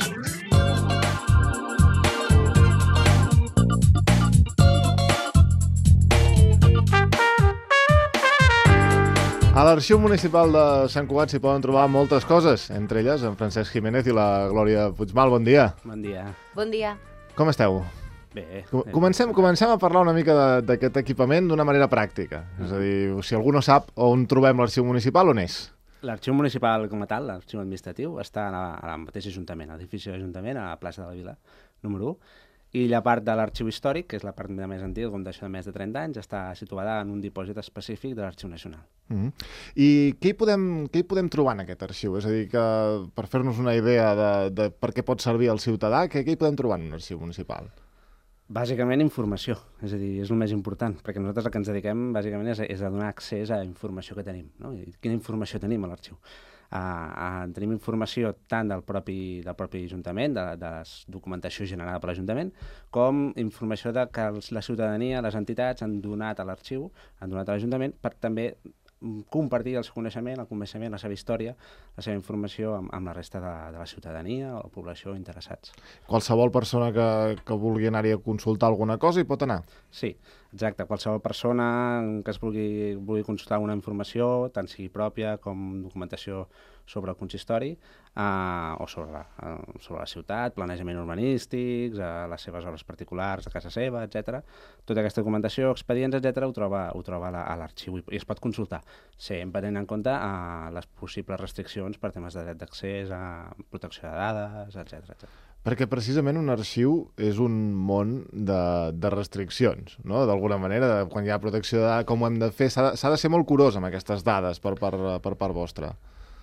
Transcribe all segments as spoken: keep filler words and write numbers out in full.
A l'Arxiu Municipal de Sant Cugat s'hi poden trobar moltes coses, entre elles en Francesc Jiménez i la Glòria Puigmal. Bon dia. Bon dia. Bon dia. Com esteu? Bé. Comencem, comencem a parlar una mica d'aquest equipament d'una manera pràctica. És a dir, si algú no sap on trobem l'Arxiu Municipal, on és? L'arxiu municipal com a tal, l'arxiu administratiu, està al mateix ajuntament, a l'edifici de l'Ajuntament, a la plaça de la Vila, número u. I la part de l'arxiu històric, que és la part de més antiga, com d'això de més de trenta anys, està situada en un dipòsit específic de l'Arxiu Nacional. Mm-hmm. I què hi, podem, què hi podem trobar en aquest arxiu? És a dir, que per fer-nos una idea de, de per què pot servir al ciutadà, què, què hi podem trobar en un arxiu municipal? Bàsicament informació, és a dir, és el més important, perquè nosaltres el que ens dediquem bàsicament és a, és a donar accés a informació que tenim, no? I quina informació tenim a l'arxiu? Uh, uh, tenim informació tant del propi, del propi Ajuntament, de, de la documentació generada per l'Ajuntament, com informació de que la ciutadania, les entitats han donat a l'arxiu, han donat a l'Ajuntament per també compartir el seu coneixement, el coneixement, la seva història, la seva informació amb, amb la resta de, de la ciutadania o la població interessats. Qualsevol persona que, que vulgui anar-hi a consultar alguna cosa hi pot anar? Sí, exacte. Qualsevol persona que es vulgui, vulgui consultar alguna informació, tant sigui pròpia com documentació sobre el consistori uh, o sobre la, uh, sobre la ciutat, planejament urbanístics, uh, les seves obres particulars de casa seva, etcètera. Tota aquesta documentació, expedients, etcètera, ho troba, ho troba a l'arxiu i es pot consultar, sempre tenint en compte uh, les possibles restriccions per temes de dret d'accés, a protecció de dades, etcètera, etcètera. Perquè precisament un arxiu és un món de, de restriccions, no? D'alguna manera, de, quan hi ha protecció de dades, com ho hem de fer, s'ha de, s'ha de ser molt curós amb aquestes dades per, per, per part vostra.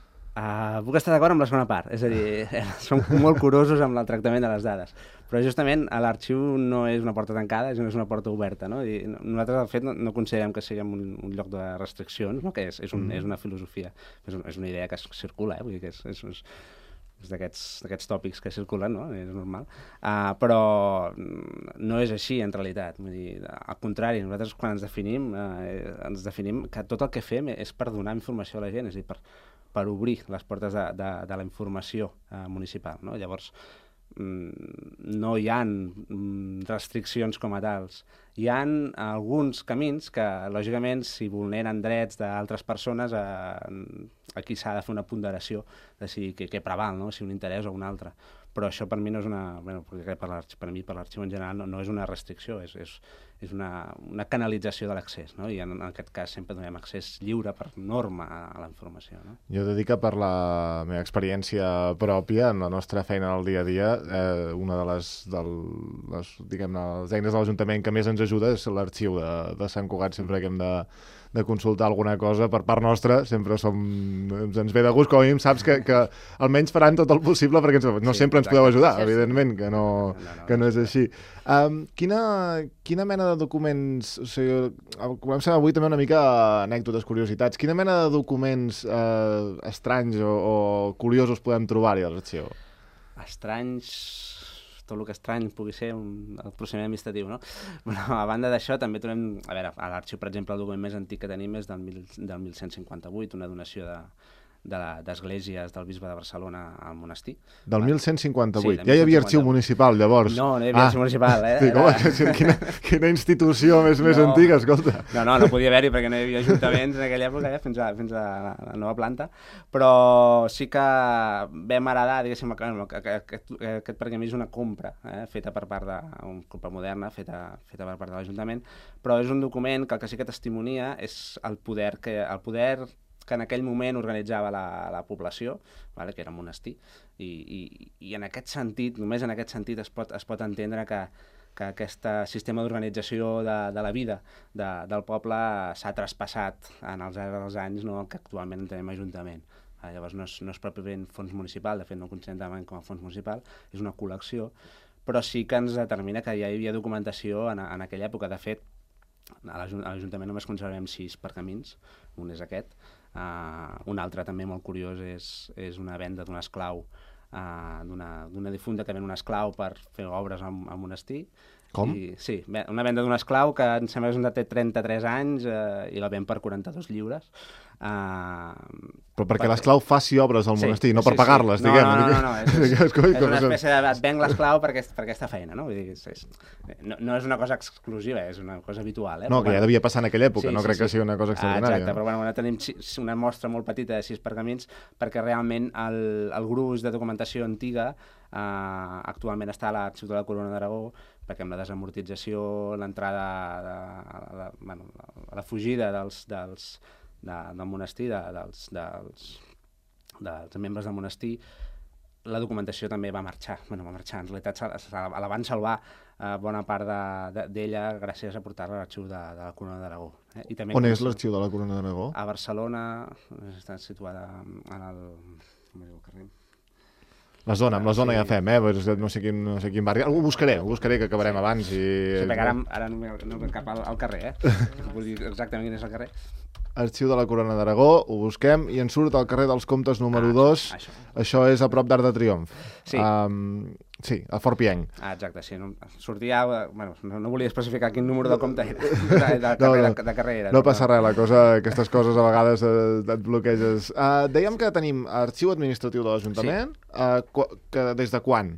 Uh, puc estar d'acord amb la segona part, és a dir, som molt curosos amb el tractament de les dades, però justament l'arxiu no és una porta tancada, és una porta oberta, no? I nosaltres, de fet, no, no considerem que siguem un, un lloc de restriccions, no? Que és, és, un, mm. és una filosofia, és, un, és una idea que circula, eh? Vull dir que és, és, és, és d'aquests tòpics que circulen, no? És normal, uh, però no és així en realitat, vull dir, al contrari, nosaltres quan ens definim, uh, ens definim que tot el que fem és per donar informació a la gent, és a dir, per per obrir les portes de, de, de la informació eh, municipal, no? Llavors, mm, no hi ha mm, restriccions com a tals. Hi ha alguns camins que, lògicament, si vulneren drets d'altres persones, eh, aquí s'ha de fer una ponderació de si què, què preval, no? Si un interès o un altre. Però això per mi no és una... Bueno, per, per mi, per l'arxiu en general, no, no és una restricció, és, és, és una, una canalització de l'accés, no? I en, en aquest cas sempre donem accés lliure per norma a, a la informació, no? Jo he de dir que per la meva experiència pròpia, en la nostra feina del dia a dia, eh, una de les, del, les, diguem-ne, les eines de l'Ajuntament que més ens ajuda és l'arxiu de, de Sant Cugat, sempre que hem de, de consultar alguna cosa per part nostra, sempre som, ens ve de gust, com a mínim saps que, que almenys faran tot el possible perquè ens, no sí, sempre ens podeu ajudar, sí, evidentment, que no, no, no, que no és així. Um, quina, quina mena de documents, o sigui, comencem avui també una mica anècdotes, curiositats, quina mena de documents eh, estranys o, o curiosos podem trobar-hi a l'arxiu? Estranys... tot el que estrany pugui ser un, el procediment administratiu, no? Però a banda d'això també trobem, a veure, a l'arxiu, per exemple, el document més antic que tenim és del, mil, del mil cent cinquanta-vuit, una donació de d'esglésies del bisbe de Barcelona al monestir. Del mil cent cinquanta-vuit? Sí, ja hi havia arxiu municipal, llavors? No, no hi havia ah. arxiu municipal, eh? Dic, home, que, quina, quina institució més, no. més antiga, escolta. No, no, no podia haver-hi perquè no hi havia ajuntaments en aquella època, eh, fins, a, fins a la nova planta, però sí que vam heredar, diguéssim, que aquest, aquest perquè a mi és una compra, eh, feta per part de, una compra moderna, feta, feta per part de l'Ajuntament, però és un document que el que sí que testimonia és el poder que, el poder que en aquell moment organitzava la, la població, vale, que era un monestir, i, i, i en aquest sentit, només en aquest sentit es pot, es pot entendre que, que aquest sistema d'organització de, de la vida de, del poble s'ha traspassat en els, els anys, no, que actualment en tenim ajuntament. Ah, llavors no és, no és pròpiament fons municipal, de fet no ho considerem com a fons municipal, és una col·lecció, però sí que ens determina que ja hi havia documentació en, en aquella època. De fet, a l'Ajuntament només conservem sis pergamins, un és aquest, uh, un altre també molt curiós és, és una venda d'un esclau, uh, d'una difunta que ven un esclau per fer obres al, al monestir. Com? I, sí, una venda d'un esclau que em sembla que té trenta-tres anys eh, i la ven per quaranta-dos lliures. Uh, Però perquè l'esclau faci obres al sí, monestir, no sí, per pagar-les, sí. no, diguem. No, no, no, no, és, és, és, és una espècie de... Et venc l'esclau per, aquest, per aquesta feina, no? Vull dir, és, és, no? No és una cosa exclusiva, és una cosa habitual. Eh? No, però, que ja devia passar en aquella època, sí, no sí, crec sí. que sigui una cosa extraordinària. Ah, exacte, però bueno, ara tenim una mostra molt petita de sis pergamins perquè realment el, el gruix de documentació antiga eh, actualment està a l'Arxiu de la Corona d'Aragó, perquè amb la desamortització, l'entrada, de, de, de, bueno, la fugida dels, dels, de, del monestir, de, dels, dels, dels membres del monestir, la documentació també va marxar. Bueno, va marxar. En realitat, la van salvar eh, bona part d'ella gràcies a portar-la a l'arxiu de, de la Corona d'Aragó. Eh? I també On és l'arxiu de la Corona d'Aragó? A Barcelona, està situada en el... Com es diu el carrer? La zona, amb la zona sí. Ja fem, eh? No sé quin, no sé quin barri. Ho buscaré, ho buscaré, que acabarem sí. abans. I... Sí, perquè ara, ara no, no ve cap al, al carrer, eh? No vull dir exactament quin és el carrer. Arxiu de la Corona d'Aragó, ho busquem, i en surt al carrer dels Comtes número dos. Ah, això. això és a prop d'Arc de Triomf. Sí. Um, sí, a Fort Pienc. Ah, exacte, sí. No, sortia... Bueno, no, no volia especificar quin número de compte era, de, de, de, no, no, de, de carrer era. No passa res, la cosa, aquestes coses a vegades eh, et bloqueges. Uh, dèiem que tenim arxiu administratiu de l'Ajuntament, sí. uh, que des de quan?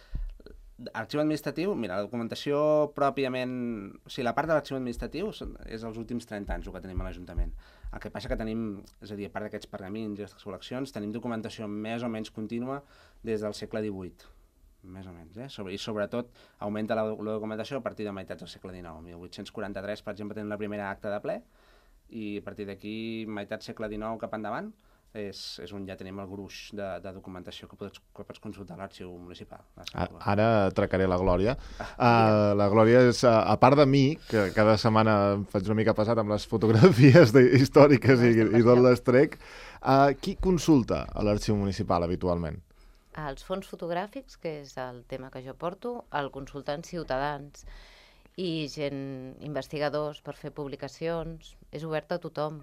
Arxiu administratiu, mira, la documentació pròpiament... O sigui, la part de l'arxiu administratiu és els últims trenta anys el que tenim a l'Ajuntament. El que passa que tenim, és a dir, a part d'aquests pergamins i aquestes col·leccions, tenim documentació més o menys contínua des del segle divuit, més o menys, eh? Sobre, I sobretot augmenta la, la documentació a partir de meitats del segle dinou. mil vuit-cents quaranta-tres, per exemple, tenim la primera acta de ple, i a partir d'aquí, meitat segle dinou cap endavant, és, és on ja tenim el gruix de, de documentació que pots, que pots consultar a l'arxiu municipal. Ara atracaré la Glòria. Uh, la Glòria és, uh, a part de mi, que cada setmana em faig una mica passat amb les fotografies històriques i, i tot les trec, uh, qui consulta a l'arxiu municipal habitualment? Els fons fotogràfics, que és el tema que jo porto, el consulten ciutadans i gent, investigadors per fer publicacions. És obert a tothom.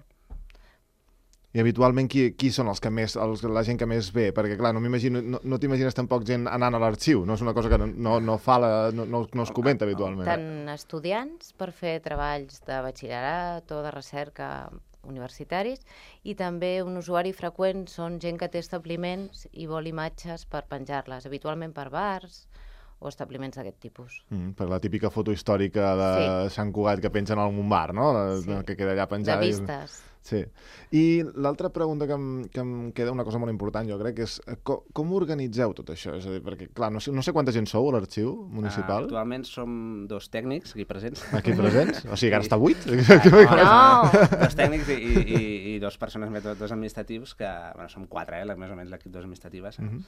I habitualment qui, qui són els que més, els, la gent que més ve? Perquè, clar, no m'imagino, no, no t'imagines tampoc gent anant a l'arxiu, no és una cosa que no, no, no fa la, no, no, no es comenta habitualment. Tant estudiants per fer treballs de batxillerat o de recerca universitaris, i també un usuari freqüent són gent que té establiments i vol imatges per penjar-les, habitualment per bars o establiments d'aquest tipus. Mm, per la típica foto històrica de sí. Sant Cugat que pengen en algun bar, no? La, sí. Que queda allà penjada. De vistes. I... Sí. I l'altra pregunta que em, que em queda, una cosa molt important, jo crec, és com, com organitzeu tot això? És a dir, perquè, clar, no sé, no sé quanta gent sou a l'arxiu municipal. Uh, actualment som dos tècnics aquí presents. Aquí presents? O sigui, que ara està buit? Uh, no! no. Dos tècnics i, i, i dos persones, dos administratius, que, bueno, som quatre, eh, més o menys l'equip dos administratives, uh -huh.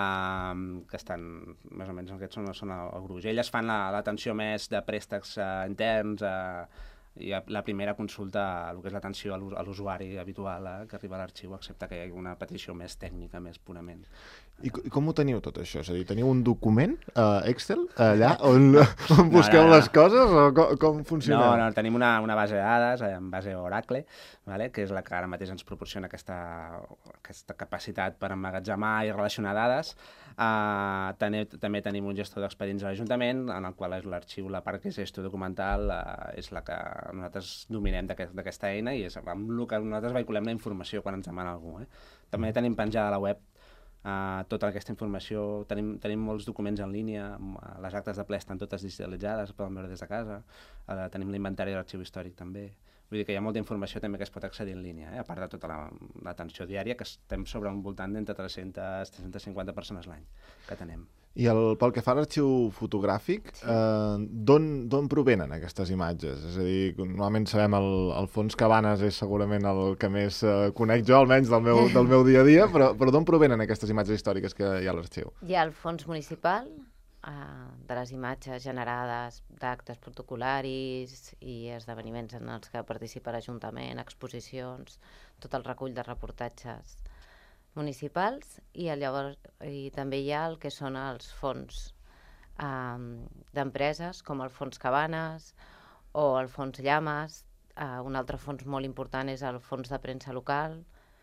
uh, que estan, més o menys, aquests són, són el, el gruix. Elles fan l'atenció la, més de préstecs uh, interns, uh, i la primera consulta, el que és l'atenció a l'usuari habitual eh, que arriba a l'arxiu, excepte que hi hagi una petició més tècnica, més purament. I, I com ho teniu tot això? És a dir, teniu un document uh, Excel allà on, on busqueu no, no, no. les coses o com, com funciona? No, no, tenim una, una base de dades en base Oracle, vale? Que és la que ara mateix ens proporciona aquesta, aquesta capacitat per emmagatzemar i relacionar dades. Uh, també, també tenim un gestor d'expedients a l'Ajuntament, en el qual és l'arxiu, la part que és gestió documental, uh, és la que nosaltres dominem d'aquesta aquest, eina i és amb el que nosaltres vehiculem la informació quan ens demana algú. Eh? També tenim penjada a la web uh, tota aquesta informació, tenim, tenim molts documents en línia, les actes de ple estan totes digitalitzades, poden veure des de casa, uh, tenim l'inventari de l'arxiu històric també. Vull dir que hi ha molta informació també que es pot accedir en línia, eh? A part de tota l'atenció la, diària, que estem sobre un voltant d'entre tres-centes a tres-centes cinquanta persones l'any que tenem. I el, pel que fa a l'arxiu fotogràfic, sí. eh, d'on provenen aquestes imatges? És a dir, normalment sabem el, el fons Cabanes és segurament el que més eh, conec jo, almenys del meu, del meu dia a dia, però, però d'on provenen aquestes imatges històriques que hi ha a l'arxiu? Hi ha el fons municipal, de les imatges generades d'actes protocol·laris i esdeveniments en els que participa l'Ajuntament, exposicions, tot el recull de reportatges municipals, i llavors i també hi ha el que són els fons eh, d'empreses, com el fons Cabanes o el fons Llames. Eh, un altre fons molt important és el fons de premsa local,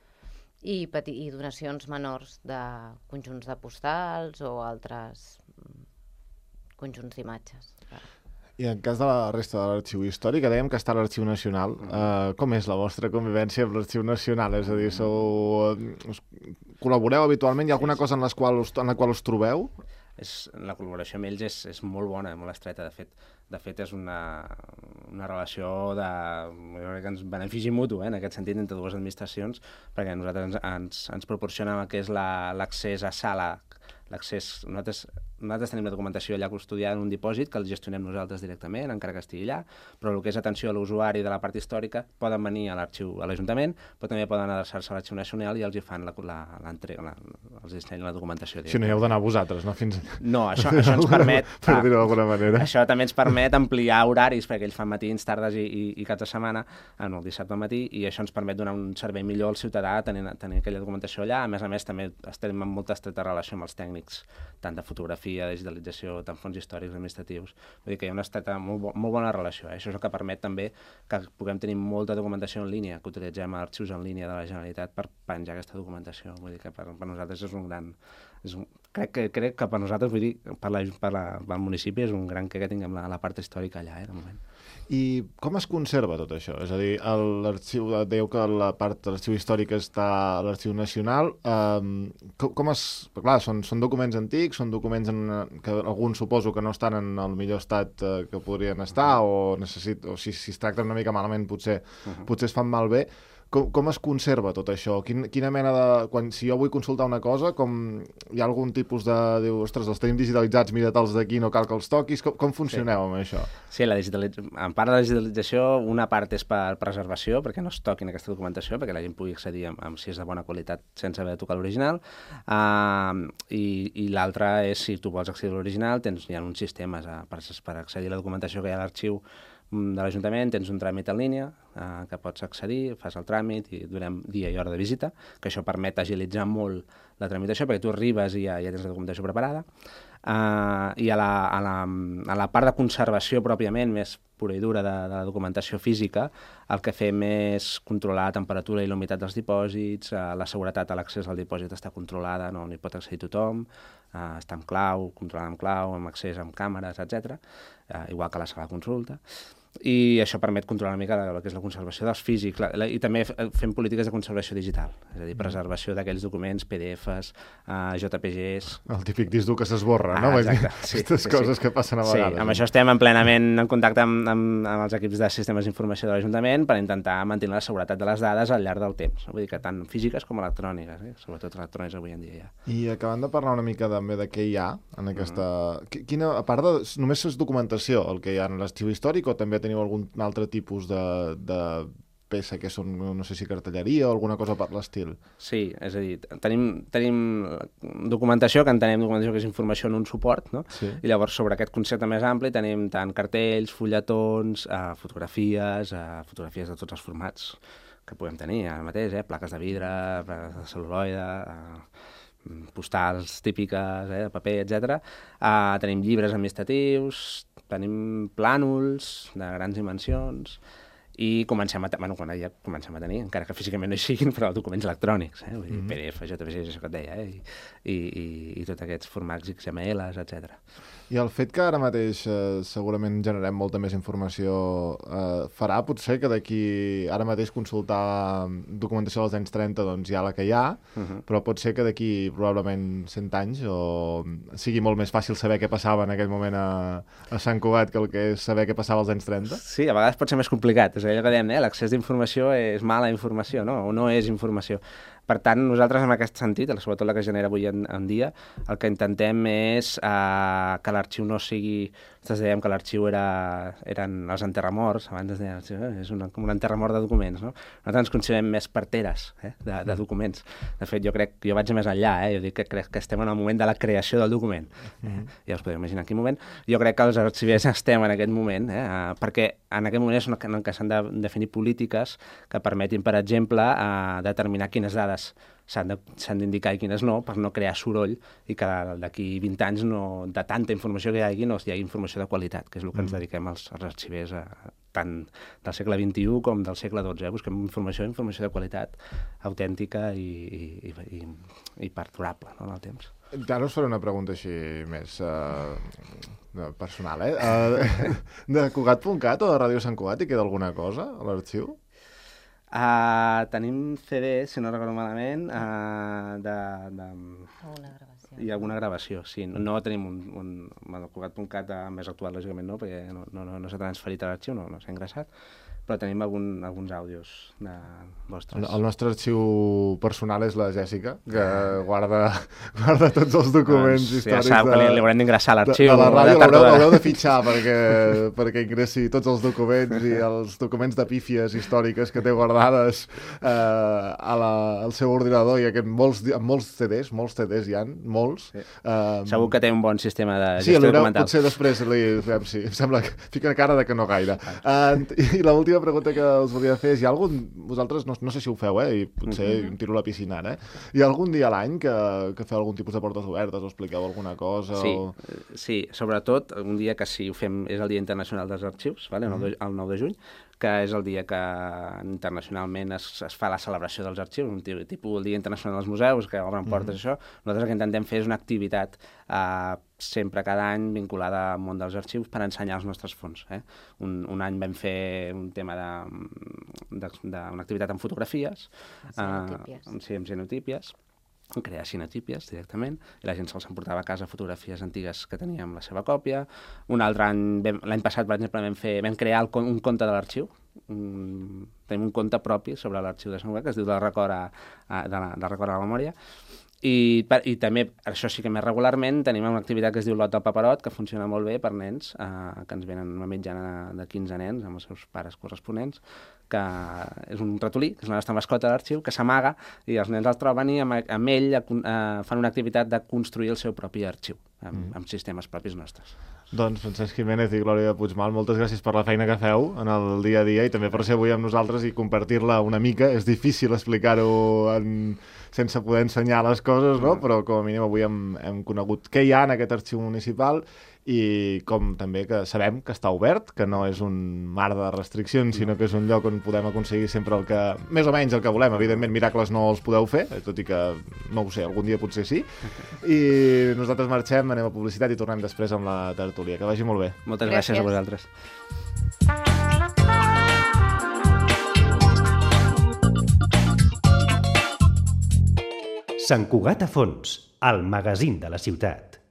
i, i donacions menors de conjunts de postals o altres conjunts d'imatges. I en cas de la resta de l'Arxiu Històric, dèiem que està a l'Arxiu Nacional. Uh, com és la vostra convivència amb l'Arxiu Nacional? És a dir, sou, us col·laboreu habitualment? Hi ha alguna cosa en, les qual us, en la qual us trobeu? És, la col·laboració amb ells és, és molt bona, molt estreta, de fet. De fet, és una, una relació de, jo crec que ens benefici mutu, eh, en aquest sentit, entre dues administracions, perquè nosaltres ens, ens, ens proporcionen el que és l'accés a sala, l'accés... Nosaltres, nosaltres tenim la documentació allà custodiada en un dipòsit que el gestionem nosaltres directament, encara que estigui allà, però el que és atenció a l'usuari de la part històrica poden venir a l'arxiu, a l'Ajuntament, però també poden adreçar-se a l'Arxiu Nacional i els hi fan l'entrega, la, la, els dissenyen la documentació. Si no hi heu d'anar vosaltres, no? Fins... No, això, això ens permet... Per dir-ho d'alguna manera. Això també ens permet ampliar horaris, perquè ells fan matins, tardes i, i, i caps de setmana, en el dissabte al matí, i això ens permet donar un servei millor al ciutadà tenint, tenint aquella documentació allà. A més a més, també estem en molta estreta relació amb els tècnics, tant de fotografia, de digitalització, tant fons històrics administratius. Vull dir que hi ha una estreta molt, bo, molt bona relació. Eh? Això és el que permet també que puguem tenir molta documentació en línia, que utilitzem arxius en línia de la Generalitat per penjar aquesta documentació. Vull dir que per, per nosaltres és un gran... És un, crec, que, crec que per nosaltres, vull dir, per, la, per, la, per el municipi és un gran que, que tinguem la, la part històrica allà, eh, de moment. I com es conserva tot això? És a dir, l'arxiu, dèieu que la part de l'arxiu històric està a l'Arxiu Nacional. Um, com, com es... Clar, són, són documents antics, són documents en una, que alguns suposo que no estan en el millor estat uh, que podrien estar, o, necessit, o si, si es tracten una mica malament potser, uh -huh. potser es fan malbé. Com, com es conserva tot això? Quin, quina mena de... Quan, si jo vull consultar una cosa, com hi ha algun tipus de... Diu, ostres, els tenim digitalitzats, mira-te'ls d'aquí, no cal que els toquis. Com, com funcioneu sí. amb això? Sí, la digitalitz... en part de la digitalització, una part és per preservació, perquè no es toquin aquesta documentació, perquè la gent pugui accedir amb, amb si és de bona qualitat sense haver de tocar l'original. Uh, I i l'altra és, si tu vols accedir a l'original, tens, hi ha uns sistemes uh, per, per accedir a la documentació que hi ha a l'arxiu de l'Ajuntament, tens un tràmit en línia eh, que pots accedir, fas el tràmit i durem dia i hora de visita, que això permet agilitzar molt la tramitació, perquè tu arribes i ja, ja tens la documentació preparada. Uh, I a la, a, la, a la part de conservació pròpiament, més pura i dura de, de la documentació física, el que fem és controlar la temperatura i la humitat dels dipòsits, uh, la seguretat a l'accés al dipòsit està controlada, no hi pot accedir tothom, uh, està amb clau, controlada amb clau, amb accés amb càmeres, etcètera, uh, igual que la sala de consulta. I això permet controlar una mica el que és la conservació dels físics, la, la, i també fem polítiques de conservació digital, és a dir, preservació d'aquells documents, P D Fs, uh, J P Gs... El típic disc dur que s'esborra, ah, no? Exacte, sí, aquestes sí, coses sí. que passen a vegades. Sí, amb això estem en plenament en contacte amb, amb, amb els equips de sistemes d'informació de l'Ajuntament per intentar mantenir la seguretat de les dades al llarg del temps, vull dir que tant físiques com electròniques, eh? Sobretot electròniques avui en dia ja. I acabant de parlar una mica també de què hi ha en aquesta... Mm. Quina, a part de... Només és documentació el que hi ha en l'arxiu històric o també teniu algun altre tipus de, de peça que són, no sé si cartelleria o alguna cosa per l'estil? Sí, és a dir, tenim, tenim documentació, que entenem documentació que és informació en un suport, no? Sí. I llavors sobre aquest concepte més ampli tenim tant cartells, fulletons, eh, fotografies, eh, fotografies de tots els formats que podem tenir ara mateix, eh? Plaques de vidre, plaques de cel·luloide... Eh, postals típiques, eh, de paper, etcètera. Uh, tenim llibres administratius, tenim plànols de grans dimensions i comencem a, bueno, quan ja comencem a tenir, encara que físicament no hi siguin, però documents electrònics, eh, vull dir, mm -hmm. P D F, J P G, això que et deia, eh, i, i, i, i tots aquests formats X M Ls, etcètera. I el fet que ara mateix eh, segurament generem molta més informació eh, farà potser que d'aquí ara mateix consultar documentació dels anys trenta doncs hi ha la que hi ha, uh -huh. però pot ser que d'aquí probablement cent anys o sigui molt més fàcil saber què passava en aquell moment a, a Sant Cugat que el que és saber què passava als anys trenta? Sí, a vegades pot ser més complicat, és allò que dèiem, eh? L'accés d'informació és mala informació, no? O no és informació. Per tant, nosaltres en aquest sentit, sobretot la que genera avui en, en dia, el que intentem és uh, que l'arxiu no sigui... Nosaltres dèiem que l'arxiu era, eren els enterramorts, abans es deia, és una, com un enterramort de documents, no? Nosaltres ens considerem més parteres eh, de, de documents. De fet, jo crec que jo vaig més enllà, eh? Jo dic que crec que estem en el moment de la creació del document. Eh? Mm-hmm. Ja us podeu imaginar en quin moment. Jo crec que els arxivers estem en aquest moment, eh? uh, perquè en aquest moment és en què s'han de definir polítiques que permetin, per exemple, uh, determinar quines dades s'han d'indicar i quines no, per no crear soroll i que d'aquí vint anys no, de tanta informació que hi hagi no hi hagi informació de qualitat, que és el que ens dediquem als, als arxivers a, tant del segle vint-i-u com del segle dotze. Eh? Busquem informació, informació de qualitat autèntica i, i, i, i perdurable, no, en el temps. Ara us faré una pregunta així més... Uh... No, personal, eh? Uh, de Cugat punt cat o de Ràdio Sant Cugat hi queda alguna cosa a l'arxiu? Uh, tenim C D, si no recordo malament, uh, de... de... Una gravació. Hi ha alguna gravació, sí. No, no tenim un... un bueno, Cugat punt cat més actual, lògicament, no, perquè no, no, no, no s'ha transferit a l'arxiu, no, no s'ha ingressat, però tenim algun, alguns àudios de vostres. El, el nostre arxiu personal és la Jèssica, que guarda, guarda tots els documents doncs, històrics ja sap que li, li haurem d'ingressar a l'arxiu. De, de la ràdio l'haureu, l'haureu de fitxar perquè, perquè ingressi tots els documents i els documents de pífies històriques que té guardades eh, a la, al seu ordinador i aquest, molts, amb molts C Ds, molts C Ds hi ha, molts. Sí. Eh, Segur que té un bon sistema de sí, gestió documental. Potser després li, sí, em sembla que fica cara de que no gaire. Uh, I l'última pregunta que us volia fer és, hi ha algun, vosaltres, no, no sé si ho feu, eh, i potser mm-hmm. em tiro a la piscina, eh? Hi ha algun dia a l'any que, que feu algun tipus de portes obertes o expliqueu alguna cosa? Sí, o... sí, sobretot un dia que sí ho fem és el Dia Internacional dels Arxius, vale? el, nou de, el nou de juny, que és el dia que internacionalment es, es fa la celebració dels arxius, un tipus el Dia Internacional dels Museus, que obren portes, mm-hmm. això. Nosaltres el que intentem fer és una activitat eh, sempre cada any vinculada al món dels arxius per ensenyar els nostres fons. Eh? Un, un any vam fer un tema d'una activitat amb fotografies, Cenotípies. Eh, sí, amb cenotípies, crear cinetípies directament, i la gent se'ls emportava a casa fotografies antigues que teníem la seva còpia. Un altre any, l'any passat, per exemple, vam, fer, vam crear el, un conte de l'arxiu. Um, tenim un conte propi sobre l'arxiu de Sant Cugat que es diu del record a, a, de la, del record a la memòria. I, per, I també, això sí que més regularment, tenim una activitat que es diu Lot del Paperot, que funciona molt bé per nens, eh, que ens venen una mitjana de quinze nens amb els seus pares corresponents, que és un ratolí, que és la nostra mascota de l'arxiu, que s'amaga i els nens el troben i amb, amb ell eh, fan una activitat de construir el seu propi arxiu, amb, mm. amb sistemes propis nostres. Doncs Francesc Jiménez i Glòria Puigmal, moltes gràcies per la feina que feu en el dia a dia i també per ser avui amb nosaltres i compartir-la una mica. És difícil explicar-ho en... sense poder ensenyar les coses, no? Però com a mínim avui hem, hem conegut què hi ha en aquest arxiu municipal i com també que sabem que està obert, que no és un mar de restriccions, sinó que és un lloc on podem aconseguir sempre el que, més o menys el que volem. Evidentment, miracles no els podeu fer, tot i que, no ho sé, algun dia potser sí. I nosaltres marxem, anem a publicitat i tornem després amb la tertúlia. Que vagi molt bé. Moltes gràcies, gràcies a vosaltres. Sant Cugat a fons, el magazín de la ciutat.